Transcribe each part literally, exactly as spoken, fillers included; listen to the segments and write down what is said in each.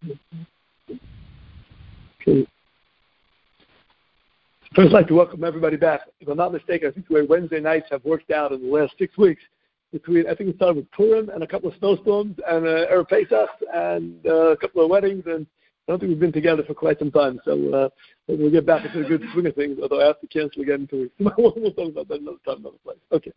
Okay. First, I'd like to welcome everybody back. If I'm not mistaken, I think the way Wednesday nights have worked out in the last six weeks, between I think it started with Purim and a couple of snowstorms and uh, Erev Pesach and uh, a couple of weddings, and I don't think we've been together for quite some time. So uh, we'll get back into the good swing of things, although I have to cancel again in two weeks. We'll talk about that another time, another place. Okay.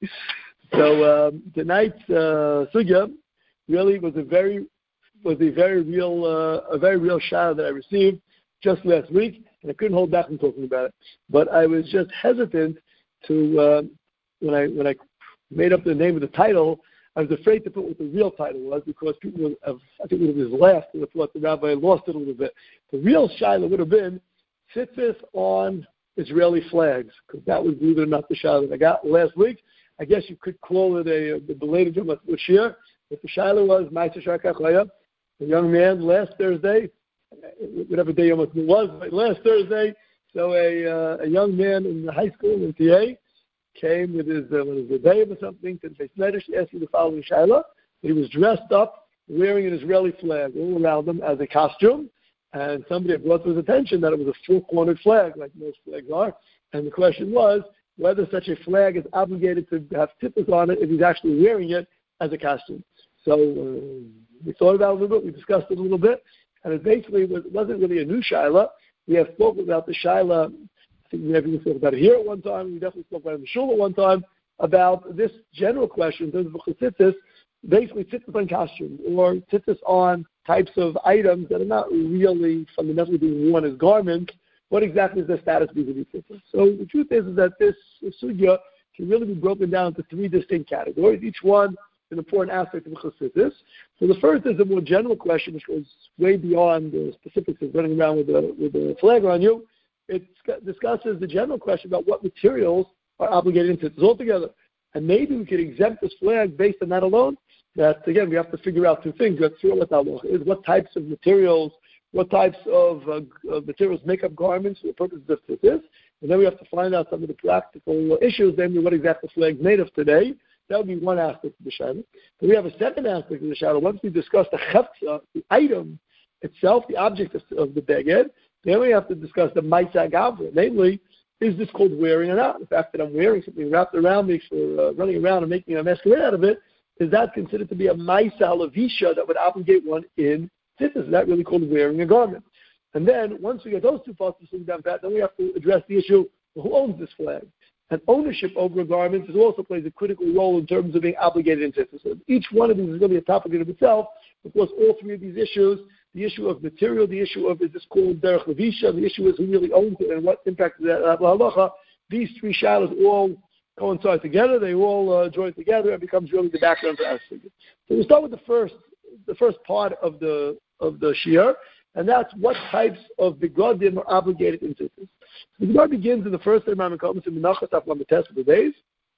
So um, tonight's uh, sugya really was a very was a very real uh, a very real shout that I received just last week, and I couldn't hold back from talking about it. But I was just hesitant to uh, when I when I made up the name of the title. I was afraid to put what the real title was because people would have, I think it was laughed and thought the rabbi lost it a little bit. The real shaila would have been tzitzis on Israeli flags, because that was, believe it or not, the shaila that I got last week. I guess you could call it a, a belated Yom HaShir, but the shaila was Ma'aser Shar Kach, a young man last Thursday, whatever day Yom HaShir was, but last Thursday, so a, uh, a young man in the high school in T A came with his, uh, with his Rebbeim or something to the Beis Medrash to ask you the following shaila. He was dressed up, wearing an Israeli flag all around him as a costume, and somebody had brought to his attention that it was a four-cornered flag, like most flags are, and the question was whether such a flag is obligated to have tzitzis on it if he's actually wearing it as a costume. So uh, we thought about it a little bit, we discussed it a little bit, and it basically was, it wasn't really a new shaila. We have spoken about the shaila. I think we have even spoken about it here at one time. We definitely spoke about it in the shul at one time about this general question in terms of tzitzis, basically tzitzis on costumes or tzitzis on types of items that are not really fundamentally being worn as garments. What exactly is their status vis-a-vis tzitzis? So the truth is, is that this sugya can really be broken down into three distinct categories, each one an important aspect of tzitzis. So the first is a more general question, which goes way beyond the specifics of running around with a, with a flag on you. It discusses the general question about what materials are obligated in tzitzis altogether. And maybe we could exempt this flag based on that alone. That, again, we have to figure out two things. What is what types of materials, what types of, uh, of materials make up garments for the purposes of tzitzis. And then we have to find out some of the practical issues, namely what exactly the flag is made of today. That would be one aspect of the shadow. But we have a second aspect of the shadow. Once we discuss the chefza, the item itself, the object of, of the beged, then we have to discuss the Ma'aser Gavra. Namely, is this called wearing or not? The fact that I'm wearing something wrapped around me for uh, running around and making a masquerade out of it, is that considered to be a Ma'aser Lavisha that would obligate one in tzitzis? Is that really called wearing a garment? And then, once we get those two parts to down that, then we have to address the issue, well, who owns this flag? And ownership over a garment is also plays a critical role in terms of being obligated in tzitzis. So each one of these is going to be a topic in itself. Of course, all three of these issues, the issue of material, the issue of is this called derech levisha, the issue is who really owns it and what impact is that halacha. These three shadows all coincide together. They all uh, join together and becomes really the background for our figure. So we start with the first, the first part of the of the shiur, and that's what types of begadim are obligated in tzitzis. So the Gemara begins in the first Imam Kodesh in Menachos Daf Lamed Tes of the days.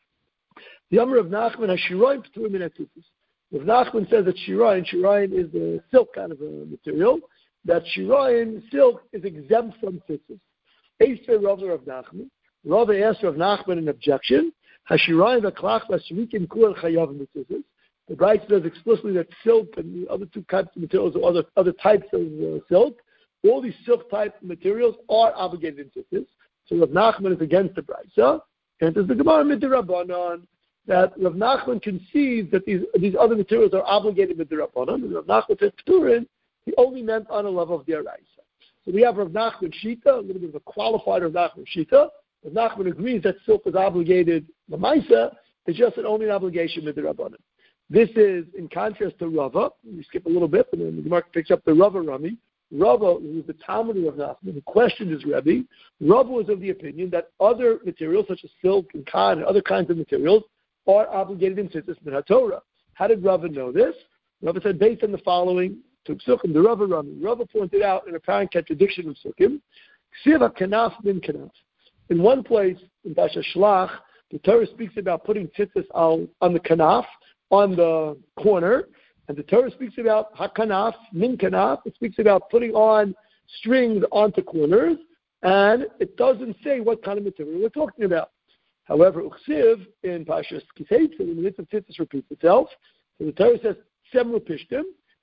The Amar of Nachman has shirayin p'turim min tzitzis. Rav Nachman says that shirayin, shirayin is the silk kind of a material, that shirayin, silk, is exempt from tzitzis. Eisvei Rav Rav Nachman. Rav asked Rav Nachman an objection. Hashirayin v'klach v'shrikim kul chayav tzitzis. The Bright says explicitly that silk and the other two types of materials or other, other types of uh, silk, all these silk type materials are obligated in tzitzis. So Rav Nachman is against the Brisa, and there's the Gemara Midrabanan that Rav Nachman concedes that these these other materials are obligated Midrabanan, and Rav Nachman says Pturin, he only meant on a level of the Araisa. So we have Rav Nachman Shita, a little bit of a qualified Rav Nachman Shita. Rav Nachman agrees that silk is obligated Lamaisa, it's just an only an obligation Midrabanan. This is in contrast to Rava. We skip a little bit, and then the Gemara picks up the Rava Rami. Rava, who is the Talmud of Nachman, who questioned his Rebbe, Rava was of the opinion that other materials, such as silk and cotton and other kinds of materials, are obligated in tzitzis min HaTorah. How did Rava know this? Rava said, based on the following, to Psukim, the Rava Rami. Rava pointed out an apparent contradiction of Psukim, Ksiva kanaf min kanaf. In one place, in Pasha Shlach, the Torah speaks about putting tzitzis on, on the kanaf, on the corner, and the Torah speaks about hakanaf, min kanaf. It speaks about putting on strings onto corners, and it doesn't say what kind of material we're talking about. However, Uksiv in Pashas Kiseitzim, in the midst of tzitzis repeats itself. So the Torah says semru pishtim.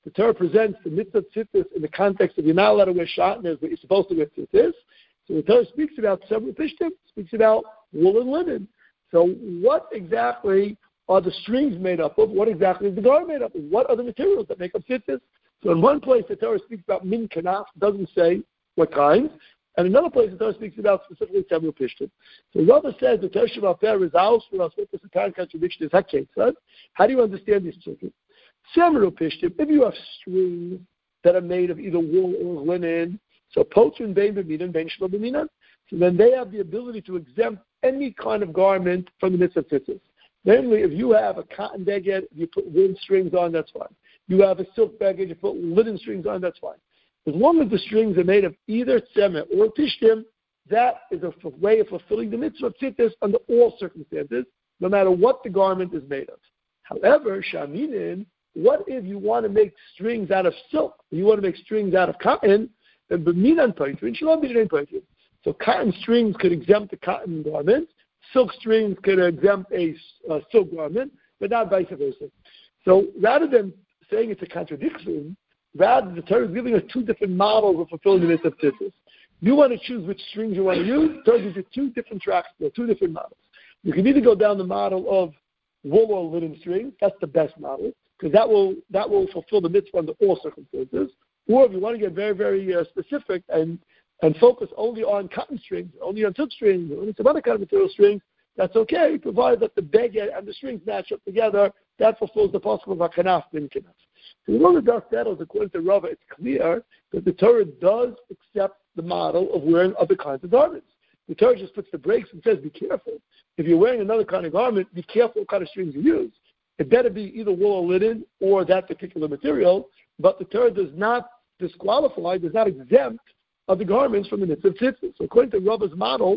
the Torah presents the mitzvah tzitzis in the context of you're not allowed to wear shatnez, but you're supposed to wear tzitzis. So the Torah speaks about several pishtim, speaks about wool and linen. So what exactly are the strings made up of? What exactly is the garment made up of? What are the materials that make up tzitzis? So in one place the Torah speaks about min kanaf, doesn't say what kind. And another place the Torah speaks about specifically several pishtim. So Rava says the Torah Shabbat Fair is out for us. What this apparent contradiction is? How do you understand these children? Several pishtim, if you have strings that are made of either wool or linen, so potrin bein b'minan, bein shlo b'minan, so then they have the ability to exempt any kind of garment from the mitzvah of tzitzis. Namely, if you have a cotton beged, you put wool strings on, that's fine. You have a silk beged, you put linen strings on, that's fine. As long as the strings are made of either tzemer or pishtim, that is a way of fulfilling the mitzvah of tzitzis under all circumstances, no matter what the garment is made of. However, shaminin, what if you want to make strings out of silk? You want to make strings out of cotton, then b'minan poitrin, shalom b'minan poitrin. So cotton strings could exempt a cotton garment, silk strings could exempt a uh, silk garment, but not vice versa. So rather than saying it's a contradiction, rather the Torah is giving us two different models of fulfilling the mitzvah of tzitzis. You want to choose which strings you want to use, the Torah gives you two different tracks, two different models. You can either go down the model of wool or linen strings, that's the best model, because that will that will fulfill the mitzvah under all circumstances. Or if you want to get very, very uh, specific and and focus only on cotton strings, only on silk strings, or only some other kind of material strings, that's okay, provided that the beged and the strings match up together. That fulfills the possible of hakanaf bin kanaf. So when the dust settles, according to Rava, it's clear that the Torah does accept the model of wearing other kinds of garments. The Torah just puts the brakes and says, be careful. If you're wearing another kind of garment, be careful what kind of strings you use. It better be either wool or linen or that particular material, but the Torah does not disqualify, does not exempt other garments from the mitzvah of tzitzis. So according to Rava's model,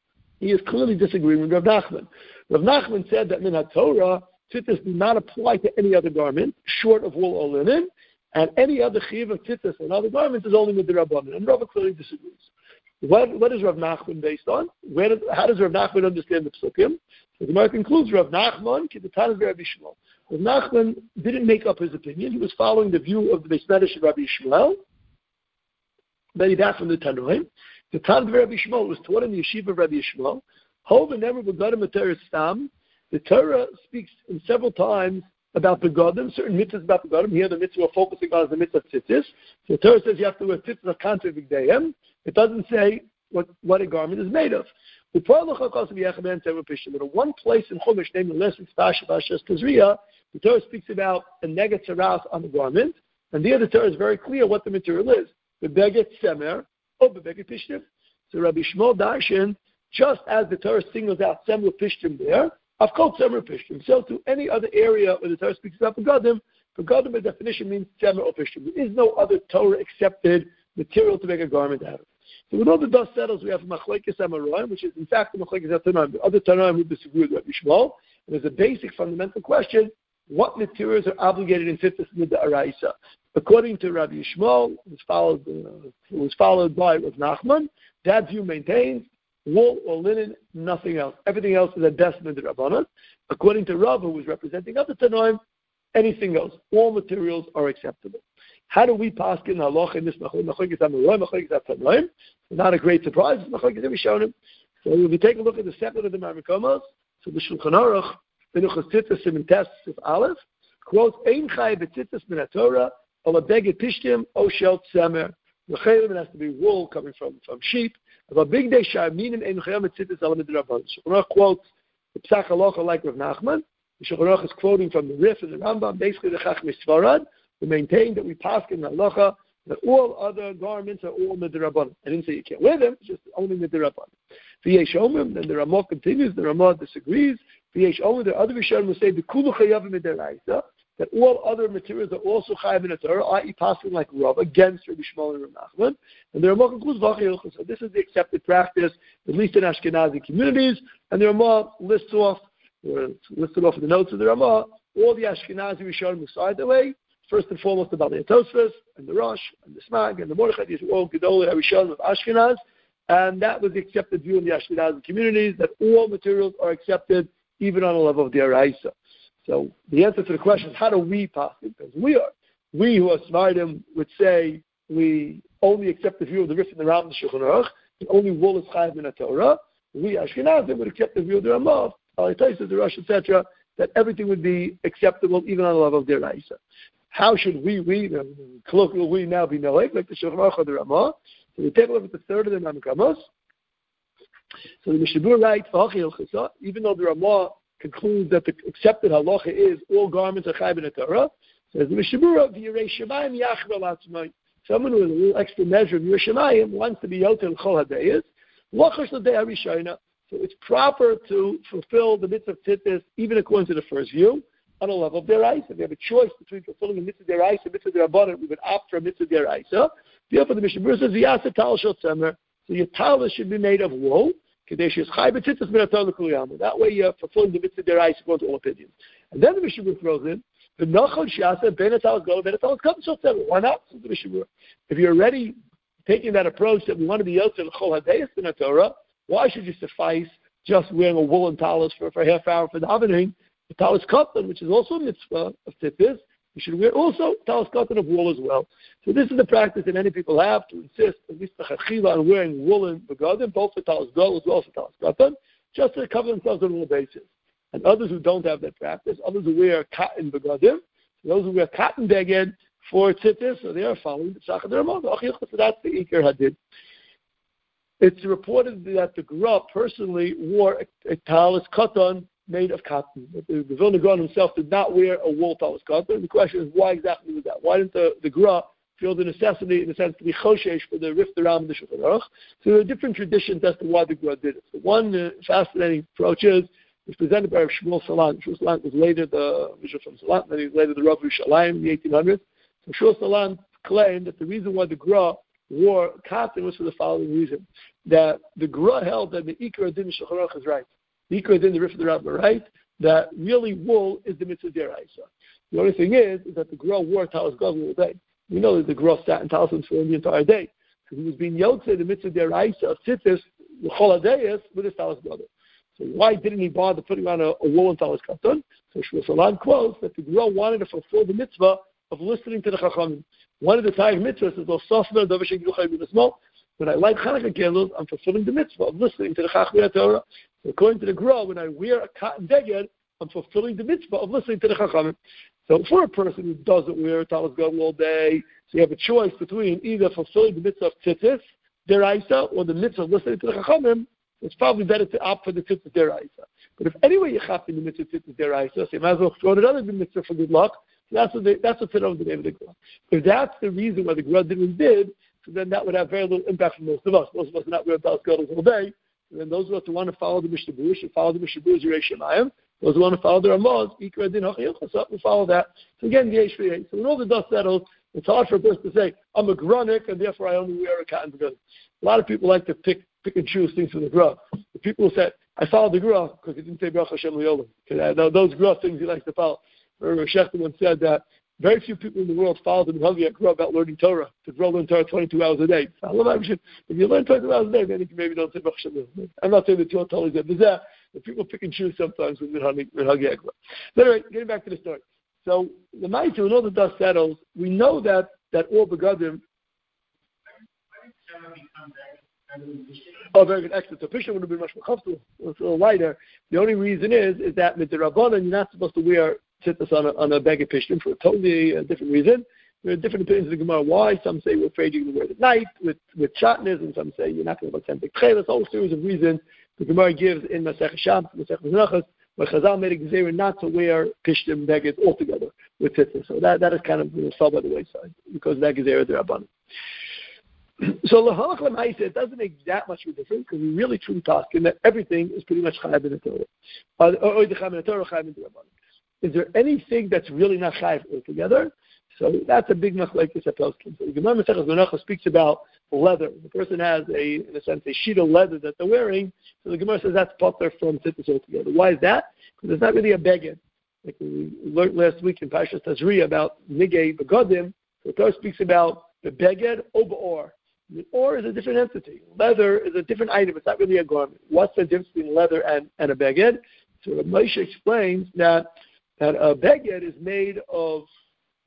he is clearly disagreeing with Rav Nachman. Rav Nachman said that min HaTorah, tzitzis do not apply to any other garment short of wool or linen, and any other chiyuv of tzitzis and other garments is only with the Rabbanan. And Rava clearly disagrees. What, what is Rav Nachman based on? Where, how does Rav Nachman understand the psukim? So the Gemara concludes, Rav Nachman, Kiddatan of Rabbi Shmuel. Rav Nachman didn't make up his opinion. He was following the view of the Beis Medrash of Rabbi Shmuel, many back from the Tanoim. The Tan of Rabbi Shmuel was taught in the yeshiva of Rabbi Shmuel. Hov and never begadim Torah stam. The Torah speaks in several times about begadim, certain mitzvahs about begadim. Here the mitzvah we're focusing on is the mitzvah of tzitzis. So the Torah says you have to wear tzitzis akanter v'gdeihem. It doesn't say what, what a garment is made of. But in one place in Chumash, named the the Torah speaks about a neged saras on the garment, and there the Torah is very clear what the material is. The beged semer or the beged pishtim. So Rabbi Shmuel Darshan, just as the Torah singles out semer pishtim there, I've called semer pishtim. So to any other area where the Torah speaks about begadim, begadim by definition means semer or pishtim. There is no other Torah accepted material to make a garment out of. So when all the dust settles, we have machlekes amaroim, which is in fact the machlekes atanoim. The other tanoim who disagree with Rabbi Shmuel. And there's a basic fundamental question: what materials are obligated in tzitzis mid araisa? According to Rabbi Shmuel, who was followed, uh, who was followed by Rav Nachman, that view maintains wool or linen, nothing else. Everything else is at best mid rabbanan. According to Rav, who was representing other tanoim, anything else, all materials are acceptable. How do we pass in halacha in this machlekes amaroim, machlekes atanoim? Not a great surprise. Machlekes Rishonim. So if we take a look at the second of the Marmikomos, so the Shulchan Aruch, Menuchas Tzitzis Siman Tes of Aleph, quotes, Ein Chai B'Tzitzis Min HaTorah, Ola Beged Pishtim, O Shel Tzemer. L'chelim, it has to be wool coming from, from sheep. But Big Day Sha'aminim Ein Chai B'Tzitzis Ala Midrabban. Shulchan Aruch quotes the Psach Halacha like Rav Nachman. The Shulchan Aruch is quoting from the Rif and the Rambam, basically the Chachmei Sfarad. We maintain that we pass in halacha that all other garments are all midrabanan. I didn't say you can't wear them; it's just only midrabanan. V'yesh omrim, then the Ramah continues. The Ramah disagrees. V'yesh omrim, the other Rishonim will say the kulu chayavim midaraisa, that all other materials are also chayav in the Torah, that is, passing like Rav against Rabbi Shmuel and Rav Nachman. And the Ramah concludes v'achiyilchus. So this is the accepted practice, at least in Ashkenazi communities. And the Ramah lists off, or it's listed off in the notes of the Ramah, all the Ashkenazi Rishonim who side the way. First and foremost, the Balei Tosfos and the Rosh and the Smag and the Mordechai. These were all Gedolei Harishonim of Ashkenaz, and that was the accepted view in the Ashkenazi communities that all materials are accepted, even on a level of the Araisa. So the answer to the question is, how do we pass it? Because we are. we who are Smartim would say we only accept the view of the Rif and the Ram and the Shulchan Aruch, and only wool is chayav in the Torah. We Ashkenazim would accept the view of the Ramah, the Rosh, et cetera, that everything would be acceptable even on the level of Deraisa. How should we, we, colloquially, we now be knowing, like the Shulchan Aruch or the Ramah? So we take a look at the third of the Mamukamos. So the Mishnah Berurah writes, even though the Ramah concludes that the accepted halacha is all garments are chayav in the Torah, says the Mishnah Berurah, v'yirei shemayim yachbar l'atzmai. Someone with a little extra measure of Yirei Shemayim wants to be yoter l'chol hadayis, l'chash l'day harishayna. So it's proper to fulfill the mitzvah of tzitzis even according to the first view on a level of deraisa. If you have a choice between fulfilling a mitzvah deraisa and mitzvah derabanan, we would opt for a mitzvah deraisa. Therefore, the Mishnah Berurah says v'yaseh tal shel tzemer. So your talis should be made of wool. That way you're fulfilling the mitzvah deraisa according to all opinions. And then the Mishnah Berurah throws in, why not? If you're already taking that approach that we want to be yotzei l'chol hadayis in the Torah, why should you suffice just wearing a woolen talis for, for a half hour for davening? The talis katan, which is also a mitzvah of tzitzis, you should wear also talis katan of wool as well. So this is the practice that many people have to insist, at least the chachila, on wearing woolen begadim, both for talis gol as well as for talis katan, just to cover themselves on a little basis. And others who don't have that practice, others who wear cotton begadim, those who wear cotton beged for tzitzis, so they are following the Tzachad Ramah. So that's the Iker Hadid. It's reported that the Gra personally wore a, a talis katan made of cotton. The, the Vilna Gaon himself did not wear a wool talis katan. The question is, why exactly was that? Why didn't the, the Gra feel the necessity, in a sense, to be choshesh for the Rif, the Ram, and the Shulchan Aruch? So there are different traditions as to why the Gra did it. So one uh, fascinating approach is, it was presented by Shmuel Salant. Shmuel Salant was later the Bishop from Salant, and then he was later the Rav Yerushalayim in the eighteen hundreds. So Shmuel Salant claimed that the reason why the Gra wore cotton was for the following reason: that the Gra held that the Ikar Adin Shulchan Aruch is right, the Ikar Adin the Rif of the Rav are right, that really wool is the mitzvah deraisa. The only thing is, is that the Gra wore talis gadol all day. We know that the Gra sat in talis for the entire day, so he was being yotzei the mitzvah deraisa of tzitzis l'chol hadayis with his talis gadol. So why didn't he bother putting on a, a wool and talis katan? So Shmuel Salant quotes that the Gra wanted to fulfill the mitzvah of listening to the Chachamim. One of the time mitzvahs is Losafna Davashik Yuchayim B'Nasmo. When I light Chanukah candles, I'm fulfilling the mitzvah of listening to the Chachmei Torah. So according to the Gra, when I wear a cotton beged, I'm fulfilling the mitzvah of listening to the Chachamim. So for a person who doesn't wear talis gadol all day, so you have a choice between either fulfilling the mitzvah of tzitzis, deraisa, or the mitzvah of listening to the Chachamim. It's probably better to opt for the tzitzis deraisa. But if anyway you're chapping the mitzvah tzitzis deraisa, so you might as well throw it another mitzvah for good luck. So that's what they, that's what's over the name of the Gra. If that's the reason why the Gra did what did, so then that would have very little impact for most of us. Most of us are not wearing talis gadol all day. And then those of us who want to follow the Mishnah Berurah should follow the Mishnah Berurah's Yirei Shemayim. Those who want to follow the Ramah's Ikar Adin Hachiyuchas, we follow that. So again, Yesh V'Yesh. So when all the dust settles, it's hard for a person to say, I'm a Granik, and therefore I only wear a cotton beged. A lot of people like to pick pick and choose things from the Gra. The people who say, I followed the Gra because it didn't say Baruch Hashem Li'olam. Those Gra things he likes to follow. Rav Shechter once said that very few people in the world follow the Minhagei Gra about learning Torah. To grow learn Torah twenty-two hours a day. If you learn twenty-two hours a day, then you maybe don't say Baruch Hashem Li'olam. I'm not saying that you're totally good. There's that. But people pick and choose sometimes with Minhagei Gra. But anyway, getting back to the story. So the Ma'aser, when all the dust settles, we know that that all begadim. Oh, very good, excellent. So Pishon would have been much more comfortable. It's a little lighter. The only reason is is that with the Rabbanan, you're not supposed to wear tzitzis on a on a beged Pishon for a totally uh, different reason. There are different opinions in the Gemara why. Some say we're afraid you're going to wear it at night with with shatnez, and some say you're not going to attend the tchelas. A whole series of reasons the Gemara gives in Masech Shabbos, Masech Menachos, where Chazal made a gezerah not to wear Pishtim beged altogether with tzitzis. So that that is kind of you know, fell by the wayside because of that gezerah the Rabbanan. So l'halach l'maaseh, it doesn't make that much of a difference because we really truly talking that everything is pretty much chayav in the Torah. Or the chayav in the Torah, chayav in the Rabbanan. Is there anything that's really not chayav altogether? So that's a big machlekes apelskim. So the Gemara Maseches Menachos speaks about leather. The person has a, in a sense, a sheet of leather that they're wearing. So the Gemara says that's potter from tzitzis altogether. Why is that? Because it's not really a beged. Like we learned last week in Parshas Tazria about nigei begadim. So the Torah speaks about the beged or the or is a different entity. Leather is a different item. It's not really a garment. What's the difference between leather and, and a beged? So Moshe explains that that a beged is made of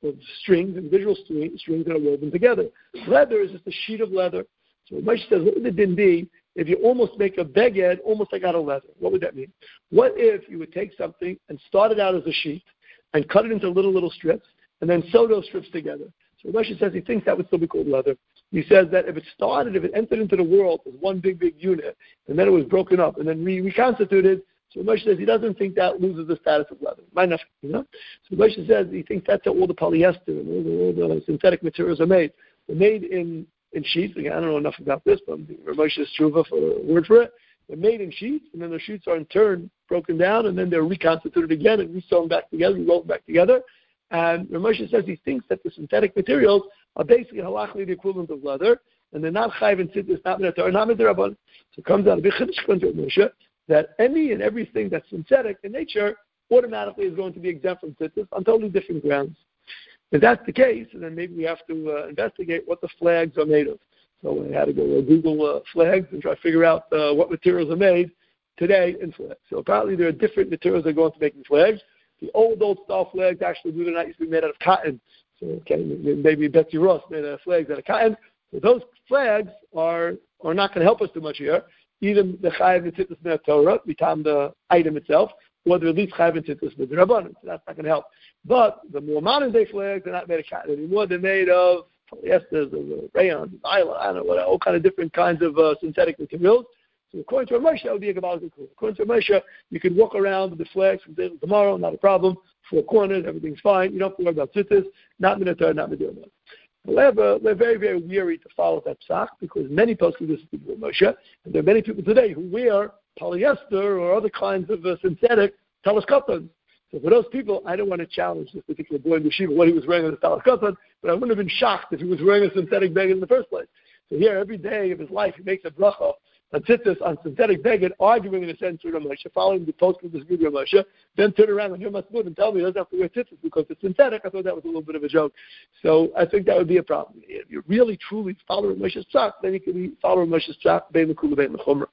of strings, individual string, strings that are woven together. Leather is just a sheet of leather. So Moshe says, what would the din be if you almost make a beged almost like out of leather? What would that mean? What if you would take something and start it out as a sheet and cut it into little, little strips and then sew those strips together? So Moshe says he thinks that would still be called leather. He says that if it started, if it entered into the world as one big, big unit, and then it was broken up and then re- reconstituted, so Moshe says he doesn't think that loses the status of leather. Might not, you know? So Moshe says he thinks that's how all the polyester and all the, all the synthetic materials are made. They're made in, in sheets. Again, I don't know enough about this, but Moshe's tshuva for a word for it. They're made in sheets, and then the sheets are in turn broken down, and then they're reconstituted again and re-sewn back together, re-rolled back together. And Moshe says he thinks that the synthetic materials are basically halachically the equivalent of leather, and they're not chayv and tzittis, not minatar, not midrabanan. So it comes out of Moshe that any and everything that's synthetic in nature automatically is going to be exempt from tzittis on totally different grounds. If that's the case, then maybe we have to uh, investigate what the flags are made of. So I had to go uh, Google uh, flags and try to figure out uh, what materials are made today in flags. So apparently there are different materials that go into making flags. The old, old style flags actually, believe it or not, used to be made out of cotton. So okay, maybe Betsy Ross made uh, flags out of cotton. So those flags are are not going to help us too much here. Either the chayav and tzittis min Torah, become the item itself, or the at least chayav and tzittis min Rabbanan. So that's not going to help. But the more modern day flags, they're not made of cotton anymore. They're made of polyesters, of rayon, nylon, I don't know what, all kind of different kinds of uh, synthetic materials. So according to Moshe, that would be a Kabbalah cool. According to Moshe, you can walk around with the flags from today to tomorrow, not a problem. Four corners, everything's fine. You don't have to worry about tzittis, not minatar, not medirabbanan. However, we're very, very weary to follow that psak because many poskim disagree with Moshe, and there are many people today who wear polyester or other kinds of uh, synthetic talis katan. So for those people, I don't want to challenge this particular boy in Yeshiva what he was wearing on the talis katan, but I wouldn't have been shocked if he was wearing a synthetic bag in the first place. So here, every day of his life, he makes a bracha on tzittis, on synthetic beged, arguing in a sense with Moshe, following the poskim disagree with Moshe, then turn around and hear Masmud and tell me he doesn't have to wear tzittis because it's synthetic. I thought that was a little bit of a joke. So I think that would be a problem. If you're really, truly following Moshe's tzak, then you can be following Moshe's tzak, bein l'kula, bein l'chumra.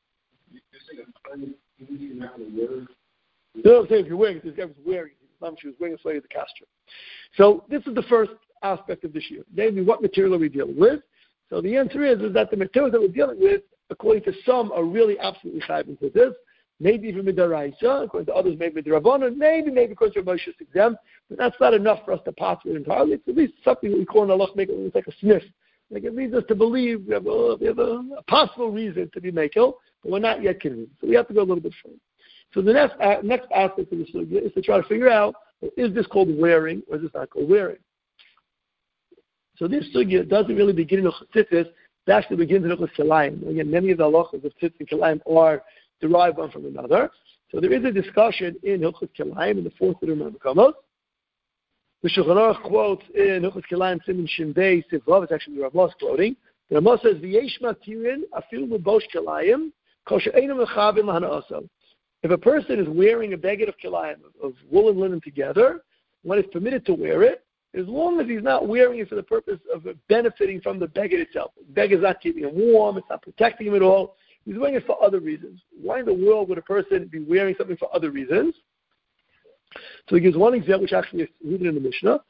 You know what I'm saying? If you're wearing it, this guy was wearing it. She was wearing a slave of the costume. So this is the first aspect of this year. Namely, what material are we dealing with? So the answer is, is that the materials that we're dealing with, according to some, are really absolutely chayv into this. Maybe even midaraisa, according to others, maybe midrabanan, maybe, maybe because your Moshe is exempt, but that's not enough for us to pass it entirely. It's at least something that we call in Allah, make it look like a sniff. Like it leads us to believe we have a, we have a, a possible reason to be makel, but we're not yet convinced. So we have to go a little bit further. So the next uh, next aspect of the sugya is to try to figure out, is this called wearing or is this not called wearing? So this sugya doesn't really begin in Tzittis. It actually begins in Hilchos Kilayim. Again, many of the halachas of Tzitz and Kilayim are derived one from another. So there is a discussion in Hilchos Kilayim in the fourth of the Makomos. The Shulchan Aruch quotes in Hilchos Kilayim Siman Shin Beis Sivav. It's actually the Ramos quoting. The Ramos says, "V'yesh matirin afilu l'bosh Kilayim kol she'einu mechavin lahana'aso." If a person is wearing a beged of Kilayim, of wool and linen together, when it's permitted to wear it, as long as he's not wearing it for the purpose of benefiting from the beged itself. The beged is not keeping him warm, it's not protecting him at all. He's wearing it for other reasons. Why in the world would a person be wearing something for other reasons? So he gives one example, which actually is rooted in the Mishnah.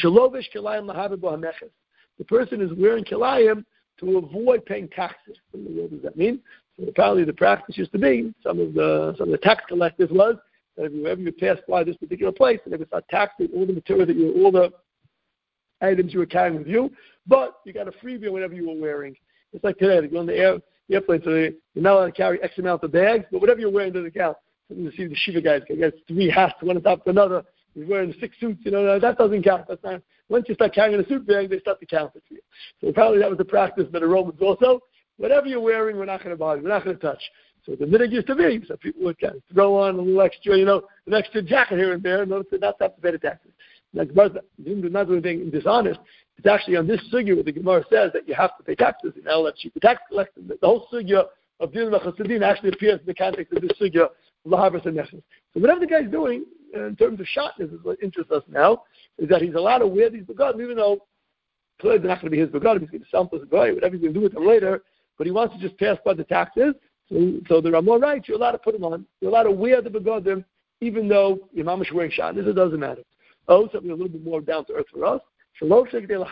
The person is wearing kilayim to avoid paying taxes. What does that mean? So apparently the practice used to be, some of the some of the tax collectors was, that if you ever you pass by this particular place, and if it's not taxing all the material that you, all the items you were carrying with you, but you got a freebie on whatever you were wearing. It's like today, you're on the air, the airplane, so you're not allowed to carry X amount of bags, but whatever you're wearing doesn't count. So you see the Shiva guys, they got three hats, one on top of another. He's wearing six suits, you know, that doesn't count. That's not. Once you start carrying a suit bag, they start to count it for you. So apparently that was the practice by the Romans also. Whatever you're wearing, we're not going to bother. We're not going to touch. So the minhag used to be, so people would kind of throw on a little extra, you know, an extra jacket here and there in order to not have to pay the taxes. Like, not doing anything dishonest. It's actually on this sugya where the Gemara says that you have to pay taxes. You know, that you tax collector. The whole sugya of Din Chassidim actually appears in the context of this sugya, Lahavas and Nechas. So whatever the guy's doing in terms of shotness is what interests us now, is that he's allowed to wear these begadim, even though clearly they're not going to be his begadim. He's going to sell them to the guy, whatever he's going to do with them later. But he wants to just pass by the taxes. So, so the Ramah writes, you're allowed to put them on. You're allowed to wear the begadim, even though your mom is wearing shotness. It doesn't matter. Oh, something a little bit more down to earth for us What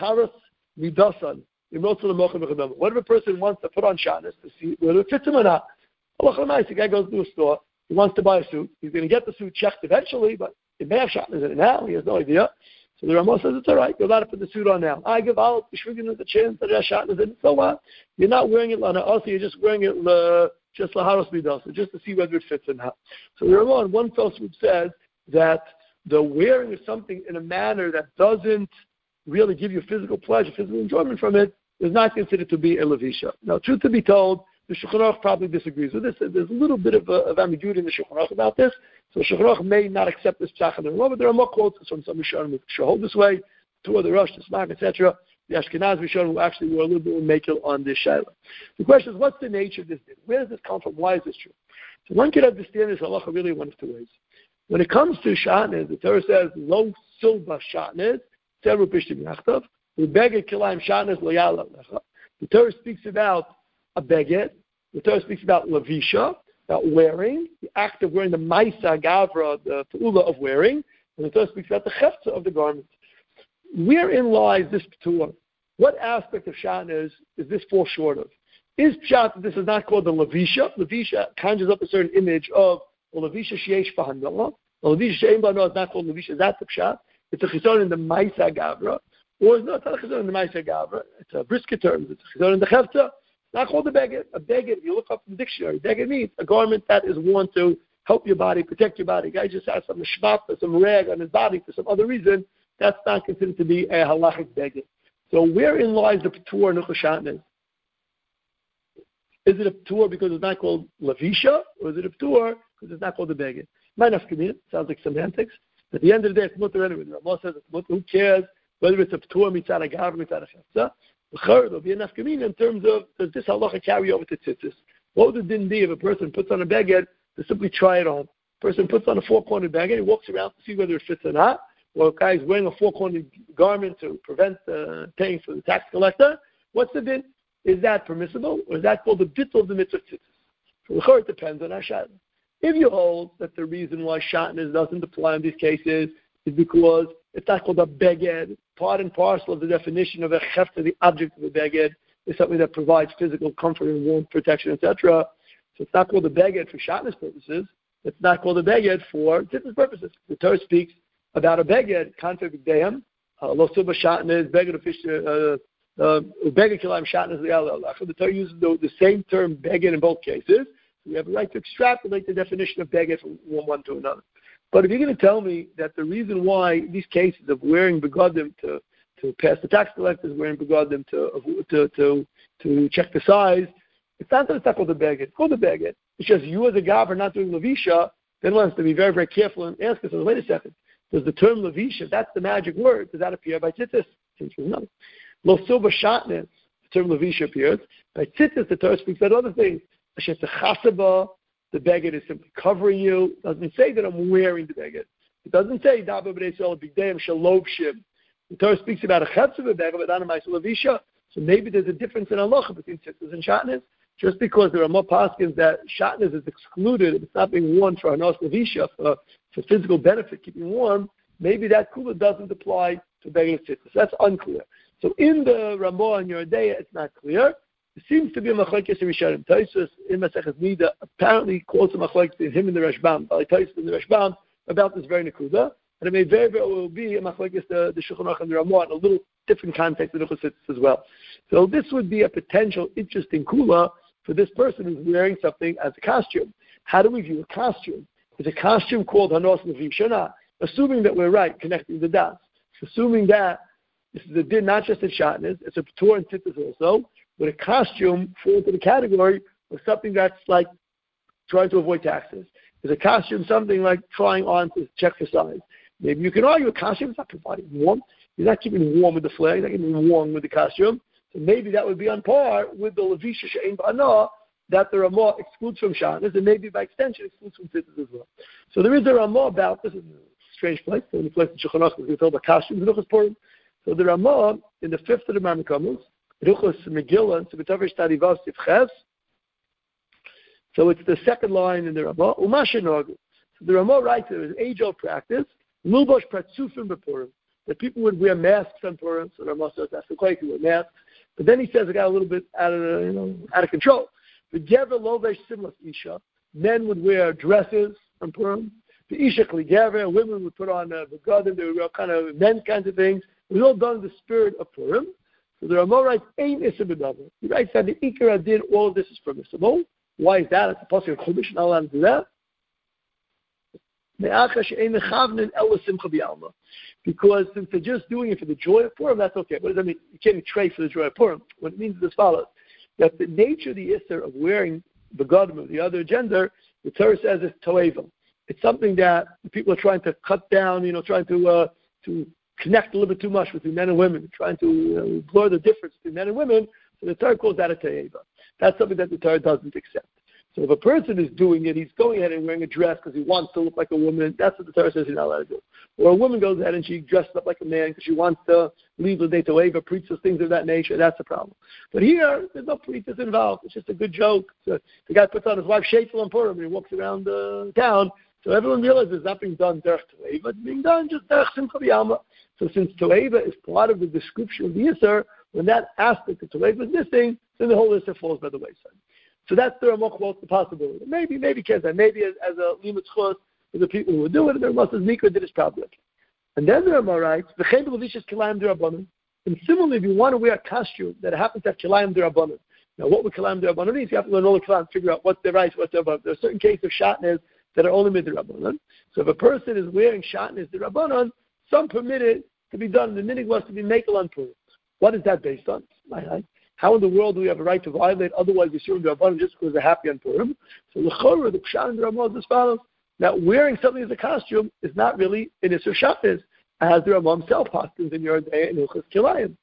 if a person wants to put on shatnez to see whether it fits him or not? The guy goes to a store, he wants to buy a suit. He's going to get the suit checked eventually, but it may have shatnez in it now. He has no idea. So the Ramah says, it's all right. You're allowed to put the suit on now. I give out the chance that there's shatnez in it. So what? You're not wearing it lana also. You're just wearing it uh, just laharos midasa, just to see whether it fits or not. So the Ramah in one fell swoop says that the wearing of something in a manner that doesn't really give you physical pleasure, physical enjoyment from it, is not considered to be a levisha. Now, truth to be told, the Shulchan Aruch probably disagrees with this. There's a little bit of, uh, of ambiguity in the Shulchan Aruch about this. So Shulchan Aruch may not accept this psach in the Ramah, but there are more quotes from some Rishonim who hold this way, two of the Rosh, the Smak, et cetera. The Ashkenaz Rishonim who actually were a little bit more makel on this shayla. The question is, what's the nature of this din? Where does this come from? Why is this true? So one can understand this halacha really one of two ways. When it comes to shatnez, the Torah says, lo silba shatnez, seru pishtim yachtav, ubeged kilayim shatnez lo yala lecha. The Torah speaks about a beged. The Torah speaks about levisha, about wearing, the act of wearing, the maisa gavra, the ta'ula of wearing, and the Torah speaks about the chefza of the garment. Wherein lies this p'tur? What aspect of shatnez is this fall short of? Is pshat that this is not called the levisha? Levisha conjures up a certain image of a levisha sheyesh b'hanala. A levisha she'ein b'hanala is not called levisha. That's the pshat. It's a chizon in the maisa gavra. Or it's not, it's not a chizon in the maisa gavra. It's a brisket term. It's a chizon in the chefza. It's not called a beged. A beged, if you look up in the dictionary, beged means a garment that is worn to help your body, protect your body. A guy just has some shvat or some rag on his body for some other reason. That's not considered to be a halachic beged. So wherein lies the p'tur nuchas shatnez? Is it a p'tur because it's not called levisha, or is it a p'tur because it's not called a beged? My nafkamina sounds like semantics. At the end of the day, it's mutter anyway. The Ramah says it's mutter. Who cares whether it's a p'tur mitzad a gav mitzad a chefza? There'll be a nafkamina in terms of, does this halacha carry over to tzitzis? What would the din be if a person puts on a beged to simply try it on? A person puts on a four-cornered beged, he walks around to see whether it fits or not. Or a guy's wearing a four-cornered garment to prevent uh, paying for the tax collector. What's the din? Is that permissible, or is that called the bittul of the mitzvah tzitzis? So it depends on our shatnez. If you hold that the reason why shatnez doesn't apply in these cases is because it's not called a beged, part and parcel of the definition of a chefta, the object of a beged, is something that provides physical comfort and warmth, protection, et cetera. So it's not called a beged for shatnez purposes. It's not called a beged for tzitzis purposes. The Torah speaks about a beged, kanfe b'gdeim, lo suba shatnez, beged of fish, beged kilayim shatnez liyal lecha. The Torah uses the, the same term beged in both cases. So we have a right to extrapolate the definition of beged from one, one to another. But if you're going to tell me that the reason why these cases of wearing begodim to to pass the tax collectors, wearing begodim to to to to check the size, it's not that it's not called the beged. It's called the beged. It's just you as a gav are not doing levisha. Then one has to be very very careful and ask us, wait a second. Does the term levisha, that's the magic word, does that appear by tzitzis? No. Lo silba shatnez, the term levisha appears. By tzitzis, the Torah speaks about other things. The beged is simply covering you. It doesn't say that I'm wearing the beged. It doesn't say dabba b'nei Yisrael b'gdeim shalovshim. The Torah speaks about a chetz of a beged, but not a ma'aseh levisha. So maybe there's a difference in halacha between tzitzis and shatnez. Just because there are more paskins that shatnez is excluded, if it's not being worn for hanos levisha, for, for physical benefit, keeping warm, maybe that kula doesn't apply to beged tzitzis. That's unclear. So in the Ramah and Yoreh De'ah, it's not clear. It seems to be a machlokes Rishonim. Tosfos in Maseches Nida apparently quotes a machlokes in him and the Rashbam, by Tosfos and the Rashbam, about this very nekuda, and it may very very well be a machlokes the, the Shulchan Aruch and the Ramah in a little different context than the as well. So this would be a potential interesting kula for this person who's wearing something as a costume. How do we view a costume? Is a costume called hanos levisha or not? Assuming that we're right, connecting the dots. Assuming that this is a din not just in shatnez, it's a p'tur and tzitzis also. But a costume falls into the category of something that's like trying to avoid taxes. Is a costume something like trying on to check for size? Maybe you can argue a costume is not providing warmth. You're not keeping warm with the flag. You're not keeping warm with the costume. So maybe that would be on par with the levisha she'ein b'hana that the Ramah excludes from shatnez, and maybe by extension excludes from tzitzis as well. So there is a Ramah about this. Is a strange place. The only place in Shulchan Aruch we talk about costumes and Purim. So the Ramah in the fifth of the Marmikamus. Ruchos Megillah, so it's the second line in the Ramah. So the Ramah writes there is age-old practice. Lulbosh pratzufim b'Purim. that people would wear masks on Purim, so there must have that's the way to wear masks. But then he says it got a little bit out of you know out of control. The Gever Lovesh similar to Isha. Men would wear dresses on Purim. The Isha Kligever, women would put on uh, the garden, they would wear kind of men's kinds of things. It was all done in the spirit of Purim. So the Ramah writes, Ein Issa B'Davar. He writes that the Ikar did all of this is permissible. Why is that? It's a possible Chumash, not allowed to do that. Because since they're just doing it for the joy of Purim, that's okay. What does that mean? You can't trade for the joy of Purim. What it means is as follows: that the nature of the Isser of wearing the garment of the other gender, the Torah says it's toeva. It's something that people are trying to cut down, you know, trying to uh, to connect a little bit too much between men and women, trying to you know, blur the difference between men and women. So the Torah calls that a toeva. That's something that the Torah doesn't accept. So if a person is doing it, he's going ahead and wearing a dress because he wants to look like a woman. That's what the Torah says he's not allowed to do. Or a woman goes ahead and she dresses up like a man because she wants to leave the day to Eva, preaches things of that nature. That's a problem. But here, there's no preachers involved. It's just a good joke. So the guy puts on his wife sheitel on Purim and he walks around uh, town. So everyone realizes it's not being done derech toeva, it's being done just derech simcha b'yalma. So since toeva is part of the description of the Yisr, when that aspect of toeva is missing, then the whole Yisr falls by the wayside. So that's the Ramah quotes the possibility. Maybe, maybe Keza, maybe as, as a limit chus for the people who would do it, and the Ramah says Mikra did his problem. And then the Ramah writes, V'chein b'levishes kilayim d'Rabbanan. And similarly, if you want to wear a costume that happens to have kilayim d'Rabbanan, now what would kilayim d'Rabbanan mean? You have to learn all the kilayim to figure out what's their rights, what's their above. There are certain cases of shatnez that are only mid-Rabbanan. So if a person is wearing shatnez d'Rabbanan, some permit it to be done. The minig was to be makel on Purim. What is that based on? How in the world do we have a right to violate otherwise we serve the Rabbanan just because they're happy on Purim? So the Chorah, the Pshat and the Ramah is as follows. That wearing something as a costume is not really an Isser Shatnez, as the Ramah himself hostels in your day in Hilchos Kilayim.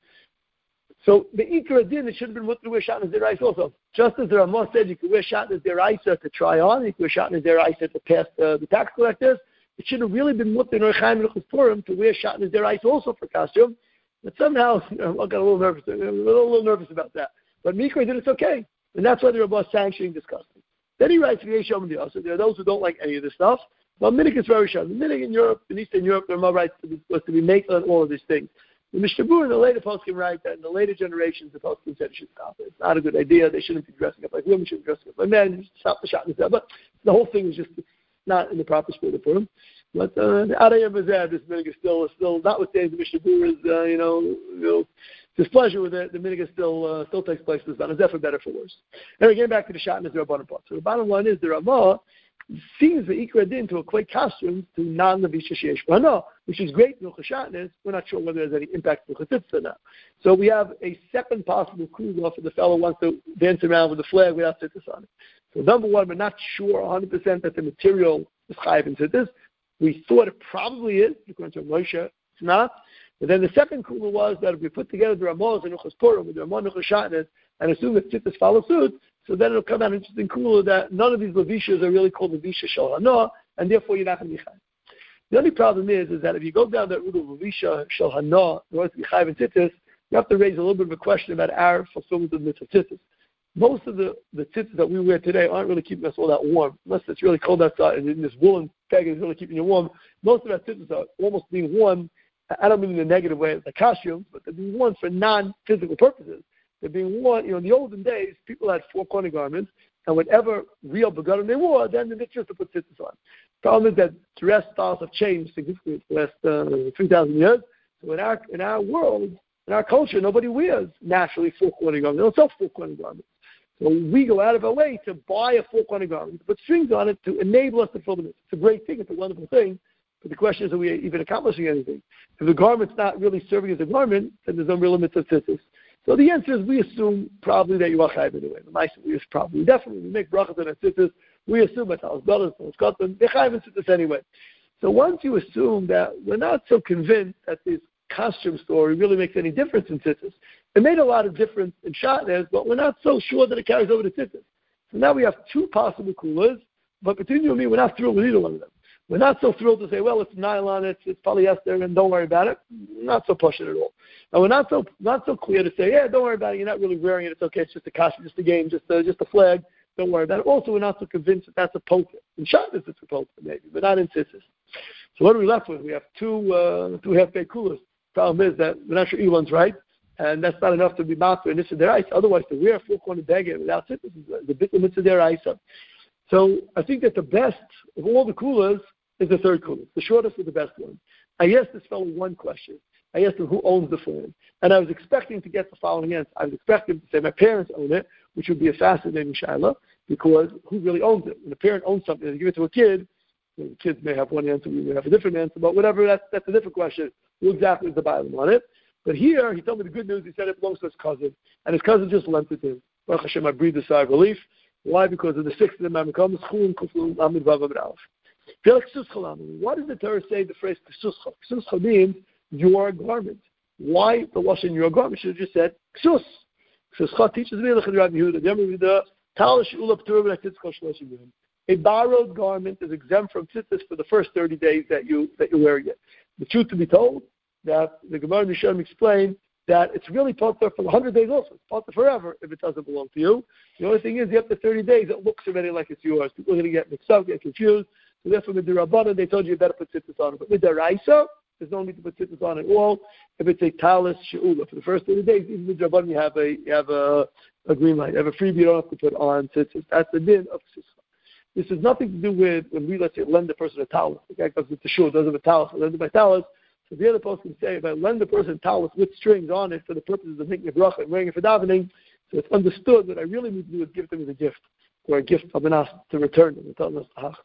So the Ikar Adin, it should have been what to wear Shatnez Deraisa also. Just as the Ramah said you could wear Shatnez Deraisa to try on, you could wear Shatnez Deraisa to pass uh, the tax collectors, it should have really been what in Orchaim Hilchos Purim to wear Shatnez Deraisa also for costume. But somehow, I got a little nervous. A little, a little nervous about that. But Mikra did it's okay, and that's why the Rabbah is sanctioning disgusting. Then he writes, "So there are those who don't like any of this stuff. Well, minik is very sharp. The minik in Europe, in Eastern Europe, the Rabbah writes to be, was to be making on all of these things. The Mishnah Berurah in the later poskim write that in the later generations, the poskim said it should stop it. It's not a good idea. They shouldn't be dressing up like women. Shouldn't be dressing up like men. Stop the shot and stuff. But the whole thing is just not in the proper spirit of Purim. But uh, the Arayim Bazar, this minig is still, still notwithstanding the Mishnah Berurah's, uh, you know, you know, displeasure with it, the minig is still uh, still takes place this time. It's definitely better for worse. Anyway, getting back to the Shatnez the Rabbanan part. So the bottom line is the Ramah seems the Ikar Adin to equate costumes to non-Levisha Sheyesh B'Hana, which is great in Hilchos Shatnez. We're not sure whether there's any impact in Hilchos Tzitza now. So we have a second possible kula for the fellow who wants to dance around with the flag without tzitzis on it. So number one, we're not sure one hundred percent that the material is chayiv in tzitzis. We thought it probably is, according to Moshe, it's not. But then the second kula was that if we put together the Ramahs and Hilchos Purim with the Ramah and Hilchos Shatnez and assume that tzitzis follow suit, so then it'll come out interesting kula that none of these levishas are really called levisha shel hana, and therefore you're not going to be chayiv. The only problem is, is that if you go down that route of levisha shel hana, in order to be chayiv in tzitzis, you have to raise a little bit of a question about our fulfillment of the mitzvah tzitzis. Most of the, the tzitzis that we wear today aren't really keeping us all that warm, unless it's really cold outside and in this woolen peg is really keeping you warm. Most of our tzitzis are almost being worn, I don't mean in a negative way, as a costume, but they're being worn for non-physical purposes. They're being worn, you know, in the olden days, people had four-corner garments, and whatever real begadim they wore, then the mitzvah to put tzitzis on. The problem is that dress styles have changed significantly for the last uh, three thousand years. So in our, in our world, in our culture, nobody wears naturally four-corner garments. They don't sell four-corner garments. So we go out of our way to buy a four-corner garment, to put strings on it to enable us to fulfill it. It's a great thing. It's a wonderful thing. But the question is, are we even accomplishing anything? If the garment's not really serving as a garment, then there's no real limits of tzitzis. So the answer is we assume probably that you are chayiv anyway. The nice we is probably definitely we make brachas on our tzitzis. We assume that our brothers, our Scotland, they're chayiv in tzitzis anyway. So once you assume that we're not so convinced that this costume story really makes any difference in tzitzis, it made a lot of difference in Shatnez, but we're not so sure that it carries over to tzitzis. So now we have two possible kulas, but between you and me, we're not thrilled with either one of them. We're not so thrilled to say, well, it's nylon, it's, it's polyester, and don't worry about it. Not so pushing at all. And we're not so not so clear to say, yeah, don't worry about it. You're not really wearing it. It's okay. It's just a costume, just a game, just a, just a flag. Don't worry about it. Also, we're not so convinced that that's a poker. In Shabbos, it's a poker, maybe, but not in tzitzis. So what are we left with? We have two uh, two half-baked kulas. problem is that we're not sure Elon's right, and that's not enough to be master and this is their ice. Otherwise, to wear a four-corner beged without tzitzis is the bit limits of their ice. So I think that the best of all the kulas is the third kula. The shortest is the best one. I asked this fellow one question. I asked him who owns the land, and I was expecting to get the following answer. I was expecting him to say my parents own it, which would be a fascinating shaila, because who really owns it? When a parent owns something and they give it to a kid, the kids may have one answer, we may have a different answer, but whatever, that's, that's a different question. Who exactly is the Bible on it? But here, he told me the good news. He said it belongs to his cousin, and his cousin just lent it to him. Baruch Hashem, I breathed a sigh of relief. Why? Because of the sixth of the Mamikam, Schul Kuflu Amid Vav Amid Aleph. What does the Torah say the phrase Ksuscha? Ksuscha means your garment. Why the lashon your garment? Should have just said Ksus. Ksuscha teaches me the a borrowed garment is exempt from tzitzis for the first thirty days that you that you're wearing it. The truth to be told, that the Gemara Mishnah explained that it's really potter for one hundred days also. It's potter forever if it doesn't belong to you. The only thing is, after thirty days, it looks already like it's yours. People are going to get mixed up, get confused. So therefore, with the Rabbanan, they told you you better put tzitzis on it. But with the Raisa, there's no need to put tzitzis on at all. If it's a talis she'ula for the first thirty days, even with the Rabbanan, you have a you have a, a green light. You have a freebie. You don't have to put on tzitzis. That's the din of tzitzis. This has nothing to do with when we, let's say, lend the person a talis. The guy comes with the shul, doesn't have a talis, lend him a talis. So the other person can say, if I lend the person a talis with strings on it for the purposes of making a bracha and wearing it for davening, so it's understood that I really need to do is give them as a gift, or a gift of an asked to return them.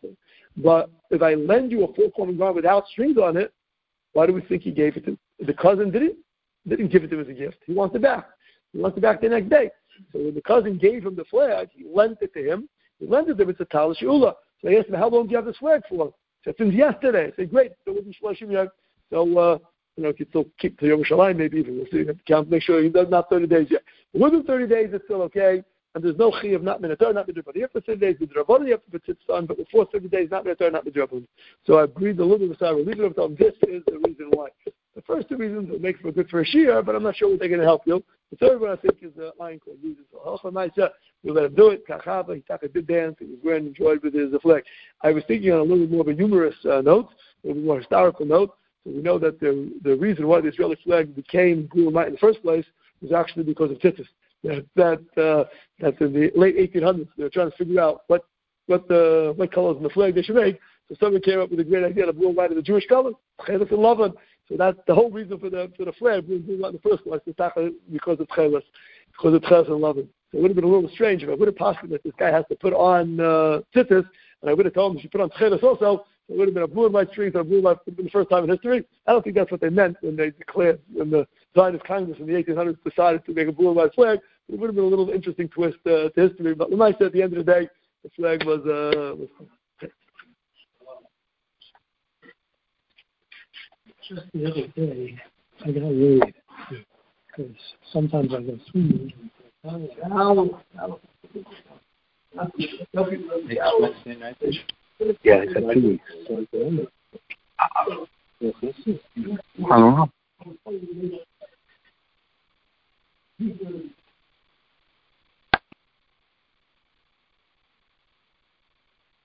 But if I lend you a four-corner garment without strings on it, why do we think he gave it to him? The cousin didn't didn't give it to him as a gift. He wants it back. He wants it back the next day. So when the cousin gave him the flag, he lent it to him. He lent it to him. It's a talis she'ula. So I asked him, how long do you have this flag for? He said, since yesterday. I said, great. So we'll be shlashim yet. So, uh, you know, you can still keep to Yom Shalayim, maybe even. We'll see. You have to count, make sure he does not thirty days yet. But within thirty days, it's still okay. And there's no chi of not minatar, not midrabban. After thirty days, midrabban, you have to put tzitzis on, but before thirty days, not minatar, not midrabban. So I agreed a little bit with Sarah. Leave it up to them. This is the reason why. The first two reasons will make for good for a shia, but I'm not sure what they're going to help you. The third one, I think, is the iron core reason. So we let him do it. Kachava, he took a good dance. He was grand, enjoyed with his flag. I was thinking on a little bit more of a humorous uh, note, a little more historical note. So we know that the the reason why the Israeli flag became Gulamite in the first place was actually because of tzitzis. That that, uh, that in the late eighteen hundreds they were trying to figure out what what the what colors in the flag they should make. So somebody came up with a great idea of blue and white of the Jewish colors, chelis and lavan. So that's the whole reason for the for the flag blue and white in the first place, because of chelis, because of chelis and lavan. So it would have been a little strange if I would have possibly that this guy has to put on uh, tzitzis, and I would have told him he should put on chelis also. It would have been a blue and white strings or a blue and white for the first time in history. I don't think that's what they meant when they declared, when the Zionist Congress in the eighteen hundreds decided to make a blue and white flag. It would have been a little interesting twist uh, to history. But Lamai said at the end of the day, the flag was... Uh, was Just the other day, I got worried because sometimes I go swimming. Yeah, it's had two weeks. I don't know.